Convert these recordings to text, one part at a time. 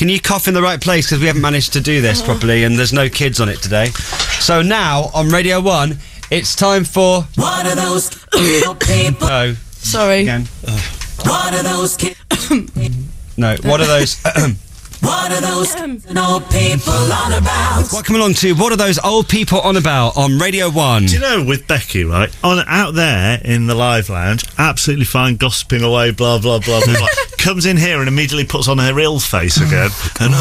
Can you cough in the right place? Because we haven't managed to do this properly and there's no kids on it today. So now, on Radio 1, it's time for... What are those people? Oh. Sorry. Again. What are those No, what are those... What are those old people on about? Welcome along to What Are Those Old People On About on Radio 1. Do you know, with Becky, right, out there in the live lounge, absolutely fine, gossiping away, blah, blah, blah, blah, blah, comes in here and immediately puts on her ill face again, and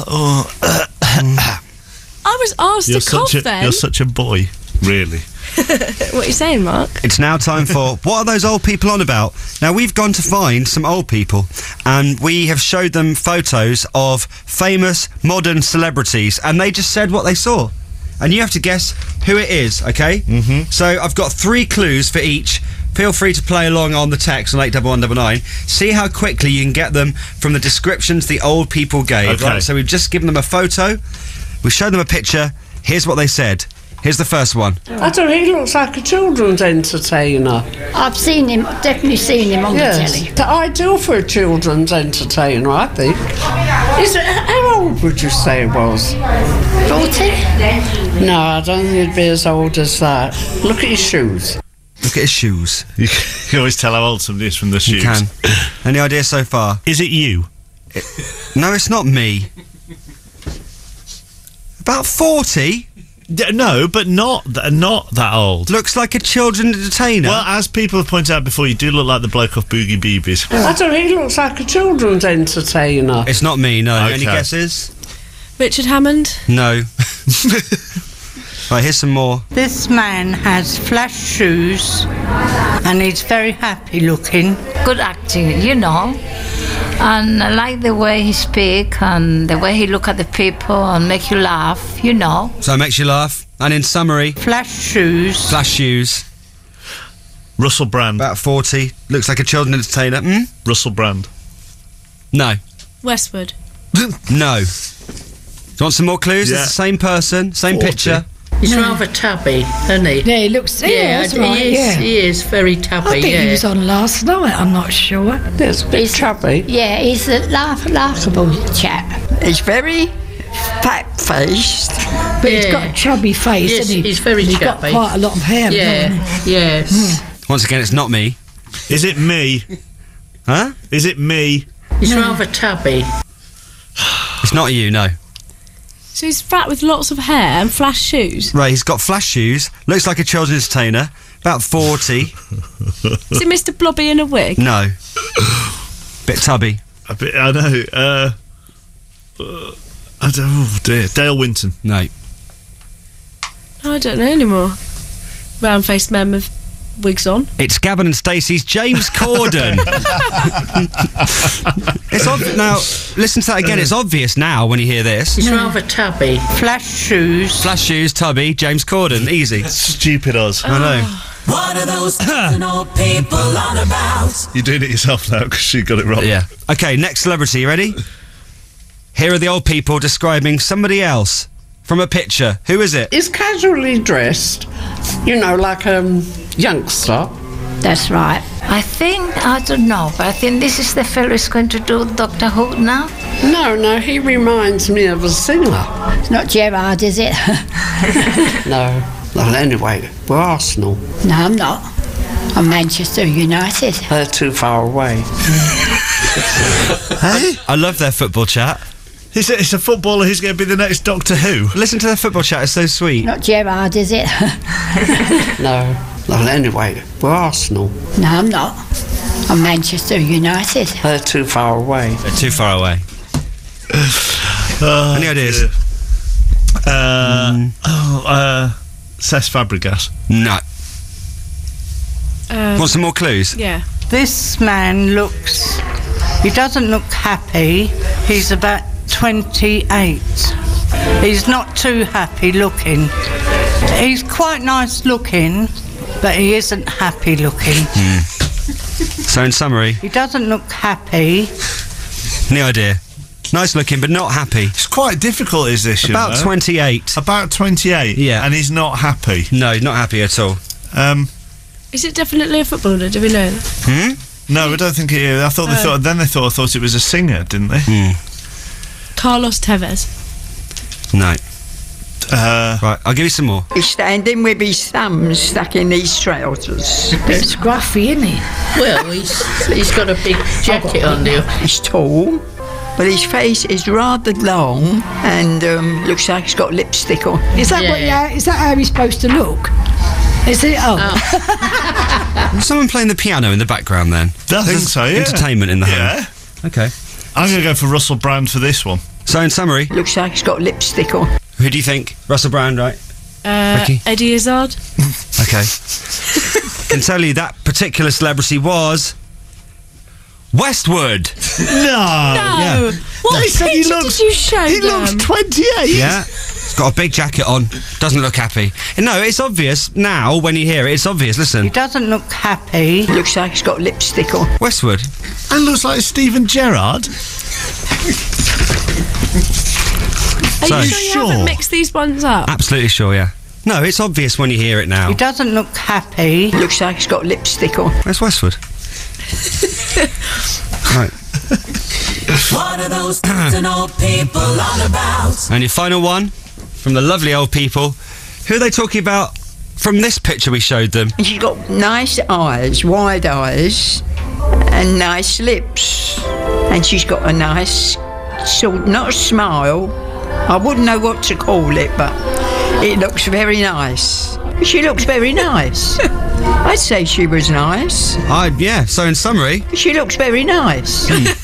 I was asked to cough then. You're such a boy, really. What are you saying, Mark? It's now time for What Are Those Old People On About? Now, we've gone to find some old people, and we have showed them photos of famous modern celebrities, and they just said what they saw. And you have to guess who it is, okay? Mm-hmm. So I've got 3 clues for each. Feel free to play along on the text on 81199. See how quickly you can get them from the descriptions the old people gave. Okay. Right, so we've just given them a photo. We've shown them a picture. Here's what they said. Here's the first one. I don't know, he looks like a children's entertainer. I've seen him, definitely seen him on the telly. The ideal for a children's entertainer, I think. How old would you say he was? 40? No, I don't think he'd be as old as that. Look at his shoes. Look at his shoes. You can always tell how old somebody is from the shoes. You can. Any idea so far? Is it you? No, it's not me. About 40? No, but not that old. Looks like a children's entertainer. Well, as people have pointed out before, you do look like the bloke off Boogie Beebies. I don't know, he looks like a children's entertainer. It's not me, no. Okay. Any guesses? Richard Hammond? No. Right, here's some more. This man has flash shoes and he's very happy looking. Good acting, you know. And I like the way he speak and the way he look at the people and make you laugh, you know. So it makes you laugh. And in summary... Flash shoes. Flash shoes. Russell Brand. About 40. Looks like a children's entertainer. Russell Brand. No. Westwood? No. Do you want some more clues? Yeah. It's the same person, same 40. picture. He's rather tubby, isn't he? Yeah, he looks... Yeah, that's right, he is very tubby, I think he was on last night, I'm not sure. There's a bit chubby. Yeah, he's a laughable chap. He's very fat-faced, but he's got a chubby face, Yes, hasn't he? he's very He's chubby. got quite a lot of hair, Yeah, hasn't he? yes. Once again, it's not me. Is it me? Huh? Is it me? He's rather tubby. It's not you, no. So he's fat with lots of hair and flash shoes. Right, he's got flash shoes. Looks like a children's entertainer. About 40. Is it Mr. Blobby in a wig? No. Bit tubby. A bit, I know. I don't. Oh dear. Dale Winton. No. I don't know anymore. Round-faced men with wigs on. It's Gavin and Stacey's James Corden. It's now. Listen to that again. It's obvious now when you hear this. He's rather tubby. Flash shoes. Flash shoes, tubby, James Corden. Easy. Stupid us. I know. What are those old people on about? You're doing it yourself now because she got it wrong. Yeah. Okay, next celebrity. You ready? Here are the old people describing somebody else from a picture. Who is it? He's casually dressed, you know, like a youngster. That's right. I don't know, but I think this is the fellow who's going to do Doctor Who now. No, he reminds me of a singer. It's not Gerard, is it? No. Well, anyway, we're Arsenal. No, I'm not. I'm Manchester United. They're too far away. Hey? I love their football chat. It's a footballer who's going to be the next Doctor Who. Listen to their football chat, it's so sweet. Not Gerard, is it? No. Well, anyway, we're Arsenal. No, I'm not. I'm Manchester United. They're too far away. They're too far away. Any ideas? Cesc Fabregas. No. Want some more clues? Yeah. This man looks... He doesn't look happy. He's about 28. He's not too happy looking. He's quite nice looking, but he isn't happy looking. So in summary... He doesn't look happy. Any idea? Nice looking, but not happy. It's quite difficult, is this? About 28. About 28? Yeah. And he's not happy? No, not happy at all. Is it definitely a footballer? Do we know that? No, I don't think it is. I thought they thought it was a singer, didn't they? Carlos Tevez. No. Right, I'll give you some more. He's standing with his thumbs stuck in his trousers. Bit scruffy, isn't he? Well, he's got a big jacket on there. He's tall, but his face is rather long and looks like he's got lipstick on. Is that is that how he's supposed to look? Is it? Someone playing the piano in the background then? I think so, yeah. Entertainment in the home. Yeah. Okay. I'm going to go for Russell Brand for this one. So in summary, Looks like he's got lipstick on. who do you think? Russell Brand, right? Ricky? Eddie Izzard. Okay. Can tell you that particular celebrity was Westwood. No. No. What They said he picture looks- did you show He them? looks 28. Yeah. He's got a big jacket on. Doesn't look happy. No, it's obvious now when you hear it. It's obvious. He Listen. doesn't look happy. Looks like he's got lipstick on. Westwood. And looks like Stephen Gerrard. Are So- you sure you haven't mixed these ones up? Absolutely sure, yeah. No, it's obvious when you hear it now. He doesn't look happy. Looks like he's got lipstick on. Where's Westwood? Right. What are those and old people on about? And your final one from the lovely old people. Who are they talking about from this picture we showed them? And she's got nice eyes, wide eyes, and nice lips. And she's got a nice not a smile. I wouldn't know what to call it, but it looks very nice. She looks very nice. I'd say she was nice. Yeah, so in summary... She looks very nice.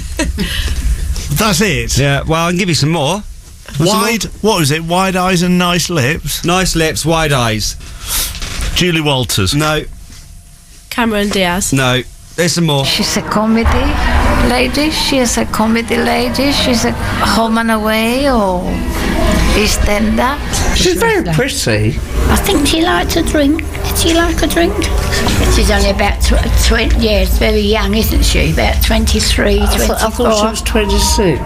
That's it? Yeah, well, I can give you some more. What was it? Wide eyes and nice lips? Nice lips, wide eyes. Julie Walters? No. Cameron Diaz. No. There's some more. She's a comedy lady. She's a comedy lady. She's a Home and Away or EastEnder. She's very pretty. I think she liked to drink. Did she like a drink? She's only about 20 years, very young, isn't she? About 23, 24. I thought she was 26.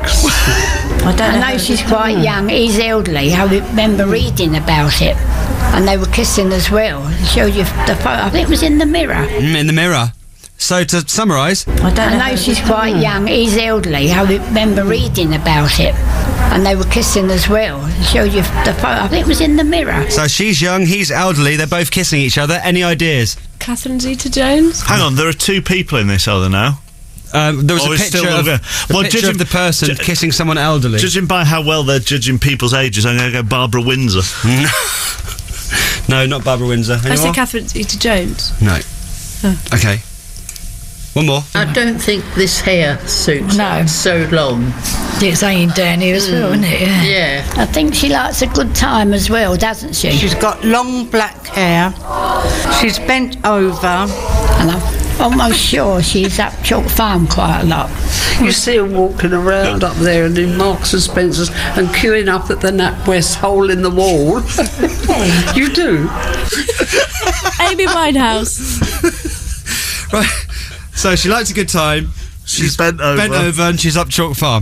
I know she's quite young. He's elderly. I remember reading about it. And they were kissing as well. It showed you the photo. I think it was in the Mirror. In the Mirror. So to summarise... I know she's quite young. He's elderly. I remember reading about it. And they were kissing as well. It showed you the photo. I think it was in the Mirror. So she's young, he's elderly, they're both kissing each other. Any ideas? Catherine Zeta-Jones. Hang on, there are two people in this, are there now? There was Or a is picture, still of, there? a picture of the person kissing someone elderly. Judging by how well they're judging people's ages, I'm going to go Barbara Windsor. No, not Barbara Windsor. Any I said more? Catherine Zeta-Jones. No. Okay. One more. I don't think this hair suits No. her so long. It's hanging down here as well, isn't it? Yeah. I think she likes a good time as well, doesn't she? She's got long black hair. She's bent over. And I'm almost sure she's up Chalk Farm quite a lot. You see her walking around up there and in Marks and Spencer's and queuing up at the NatWest hole in the wall. You do? Amy Winehouse. Right. So she likes a good time. She's bent over. And she's up Chalk Farm.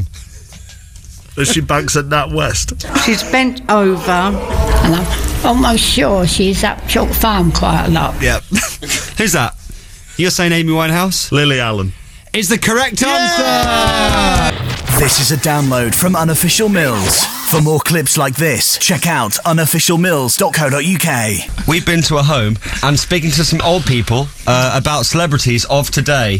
She banks at NatWest. She's bent over. And I'm almost sure she's up Chalk Farm quite a lot. Yep. Who's that? You're saying Amy Winehouse? Lily Allen. Is the correct answer! This is a download from Unofficial Mills. For more clips like this, check out unofficialmills.co.uk. We've been to a home and speaking to some old people about celebrities of today.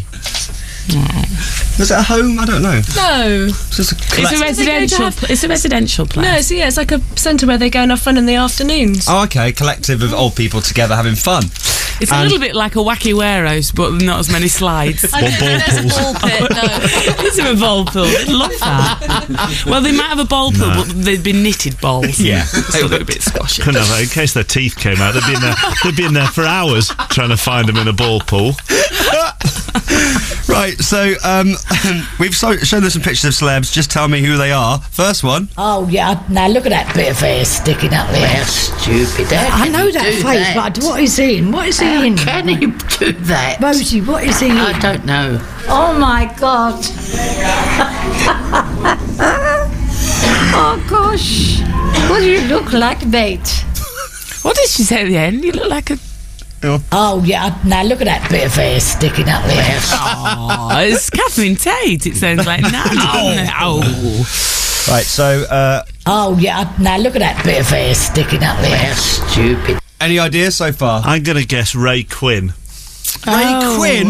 Was it a home? I don't know. No. It's a residential. It's a residential place. No, it's like a centre where they go and have fun in the afternoons. Oh, okay. Collective of old people together having fun. It's a little bit like a wacky warehouse, but not as many slides. I don't think there's a ball pit, no. Is there a ball pool? I'd love that. Well, they might have a ball pool, but they'd be knitted balls. Yeah. It's a little bit squashy. Couldn't have it in case their teeth came out. They'd be in there for hours trying to find them in a ball pool. Right, so we've shown them some pictures of celebs. Just tell me who they are. First one. Oh, yeah. Now look at that bit of hair sticking up there. How stupid. I know that face, but what is he in? What is he in? Can he do that? Rosie, what is he in? I don't know. Oh, my God. Oh, gosh. What do you look like, mate? What did she say at the end? You look like a... Oh, yeah. Now look at that bit of hair sticking up there. Oh, it's Catherine Tate. It sounds like that. Oh. Right, so, Oh, yeah, now look at that bit of hair sticking up there. Stupid. any ideas so far? I'm going to guess Ray Quinn. Ray Quinn?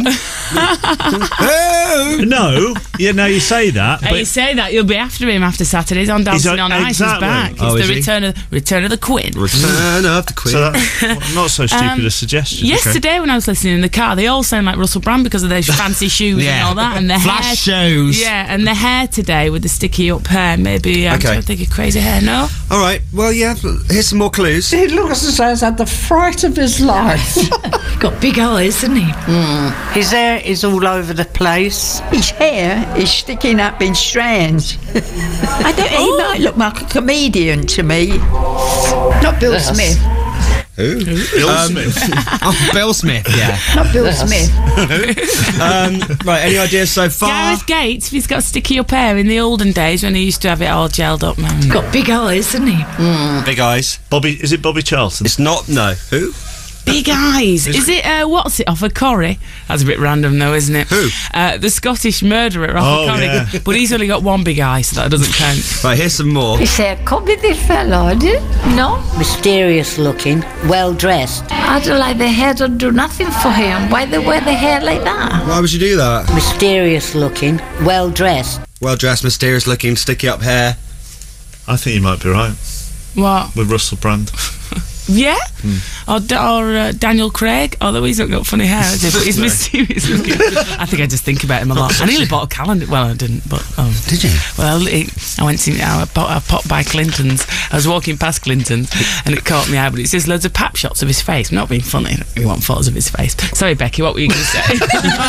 Oh! No, you say that. Hey, you say that, you'll be after him after Saturday's on Dancing on Ice. exactly. He's back. It's Oh, the is he? return of the Quinn. Return of the Queen. So that's not so stupid a suggestion. Yesterday when I was listening in the car, they all sound like Russell Brand because of their fancy shoes and all that, and the Flash hair. shows. Yeah, and the hair today with the sticky up hair. Maybe I'm Okay. trying to think of crazy hair. No. All right, well, yeah, here's some more clues. He looks as though he's had the fright of his life. Got big eyes, hasn't he? His hair is all over the place. His hair is sticking up in strands. He might look like a comedian to me. Not Bill Smith. Who? Bill Smith. Oh, Bill Smith, yeah. Not Bill Smith. Right, any ideas so far? Gareth Gates, if he's got sticky up hair in the olden days when he used to have it all gelled up, man. Got big eyes, hasn't he? Big eyes. Is it Bobby Charlton? It's not, no. Who? Big eyes. Is it, what's it, off of Corrie? That's a bit random though, isn't it? Who? The Scottish murderer off of Corrie. yeah. But he's only got one big eye, so that doesn't count. Right, here's some more. He said, copy this fellow, did you? No? Mysterious looking, well dressed. I don't like the hair don't do nothing for him. Why they wear the hair like that? Why would you do that? Mysterious looking, well dressed. Well-dressed, mysterious-looking, sticky-up hair. I think you might be right What? with Russell Brand. Yeah? Or Daniel Craig, although he's not got funny hair, has he? But he's mysterious looking. I think I just think about him a lot. I nearly bought a calendar. Well, I didn't, but... Did you? Well, I popped by Clinton's. I was walking past Clinton's and it caught me out, but it says loads of pap shots of his face. I'm not being funny. We want photos of his face. Sorry, Becky, what were you going to say?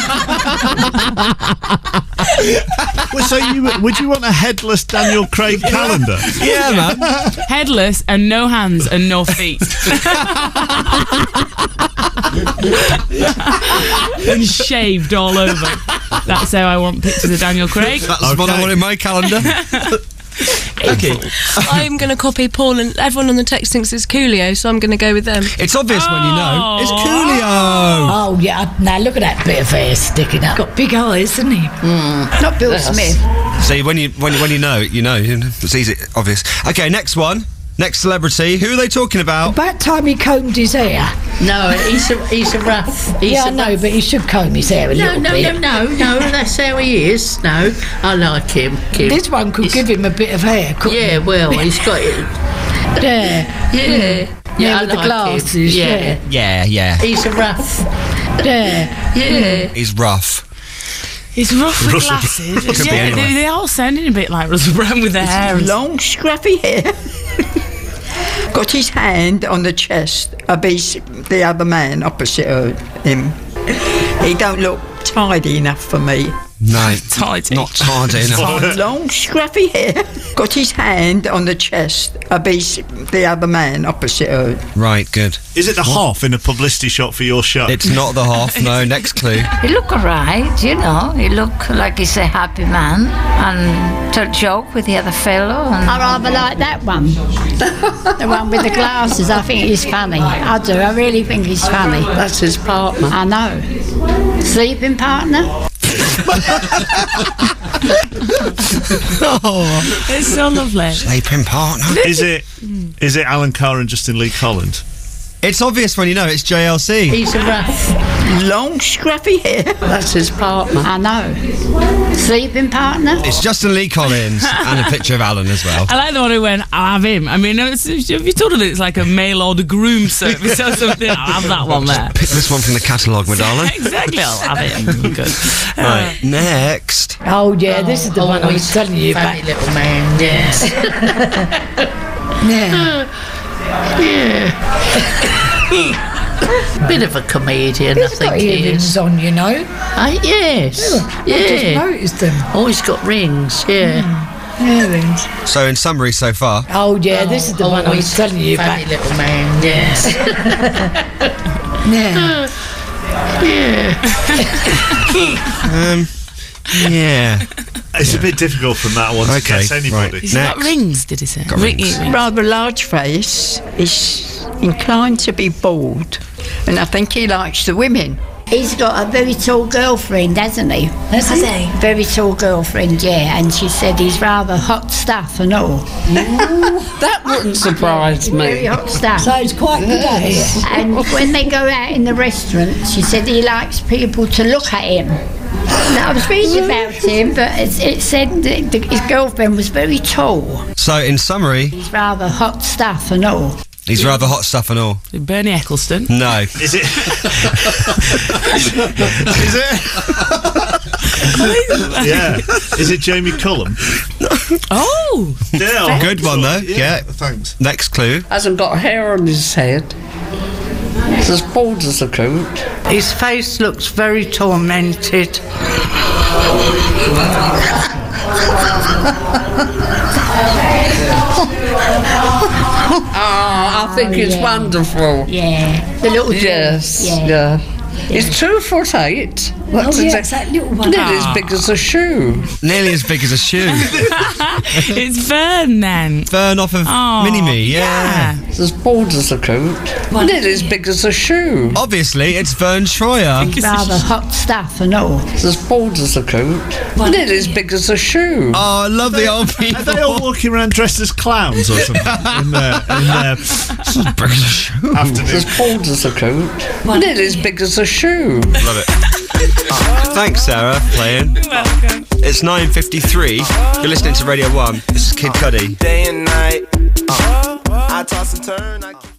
Well, so would you want a headless Daniel Craig calendar? Yeah, man. Headless and no hands and no feet. And shaved all over. That's how I want pictures of Daniel Craig. That's what I want in my calendar. Okay. I'm going to copy Paul, and everyone on the text thinks it's Coolio, so I'm going to go with them. It's obvious when you know. It's Coolio. Oh, yeah, now look at that bit of hair sticking up. Got big eyes, hasn't he? Not Bill Smith. See, when you know, you know. It's easy, obvious. Okay, next one. Next celebrity. Who are they talking about? About time he combed his hair. No, he's a rough. Yeah, I know, but he should comb his hair a little bit. No, that's how he is. No, I like him. This one could give him a bit of hair, couldn't Yeah, well, he's got it. Yeah. Yeah, with I the like glasses. him. Yeah. He's a rough. Yeah. He's rough. He's rough with Russell glasses. Could be Yeah, anyone. they all sounded a bit like Russell Brand with their hair. and- Long, scruffy hair. Got his hand on the chest of the other man opposite him. He don't look tidy enough for me. No, Tidy. not tidy enough. Long, scruffy hair. Got his hand on the chest of the other man opposite him. Right, good. Is it the Hoff in a publicity shot for your show? It's not the Hoff. No, next clue. He look alright, you know. He look like he's a happy man and tell joke with the other fellow. And I rather like that one. The one with the glasses. I think he's funny. I do. I really think he's funny. That's his partner. I know. Sleeping partner? It's so lovely. Sleeping partner. Is it Alan Carr and Justin Lee Collins? It's obvious when you know. It's JLC. he's a rough. Long, scruffy hair. That's his partner. I know. Sleeping partner? It's Justin Lee Collins and a picture of Alan as well. I like the one who went, I'll have him. I mean, have you told her that it's like a mail order groom service or something? I'll have that one there. Pick this one from the catalogue, my darling. Exactly, I'll have it. Good. Right, next. Oh, yeah, this is the one I was telling you about. Funny little man, yes. Bit of a comedian, He's I think got he is. earrings on, you know. Yes. I just noticed them. Oh, he's got rings, yeah. Earrings. So, in summary so far, Oh, yeah, this is the one I was telling you Funny about. little man, yes. yeah. It's a bit difficult from that one to Okay, guess anybody. right. He's got Next. rings, did he say? Got rings. Rather large face. Is inclined to be bald. And I think he likes the women. He's got a very tall girlfriend, hasn't he? Has he? Very tall girlfriend, yeah. And she said he's rather hot stuff and all. That wouldn't surprise me. Very hot stuff. So it's quite good at it. And when they go out in the restaurant, she said he likes people to look at him. Now, I was reading about him, but it said that his girlfriend was very tall. So, in summary, He's rather hot stuff and all. he's rather hot stuff and all. Bernie Eccleston. No. Is it? Is it? Yeah. Is it Jamie Cullum? Oh! Yeah. Good one, though. Yeah. Thanks. Next clue. Hasn't got hair on his head. He's as bald as a coot. His face looks very tormented. I think it's wonderful. Yeah. The little Yes. dude. Yeah. He's 2'8". That's It's that little one. nearly as big as a shoe. Nearly as big as a shoe. It's Vern, then. Vern off of Oh, Mini-Me, yeah. He's as bald as a coot. Nearly as big as a shoe. Obviously, it's Vern Troyer. He's rather hot stuff and all. He's as bald as a coot. Nearly as big as a shoe. Oh, I love the old people. Are they all walking around dressed as clowns or something in their He's afternoon? as bald as a coot. Nearly as big as a shoe. Love it. Thanks, Sarah, for playing. You're welcome. It's 9:53. You're listening to Radio 1. This is Kid Cudi. Day and night. I toss and turn.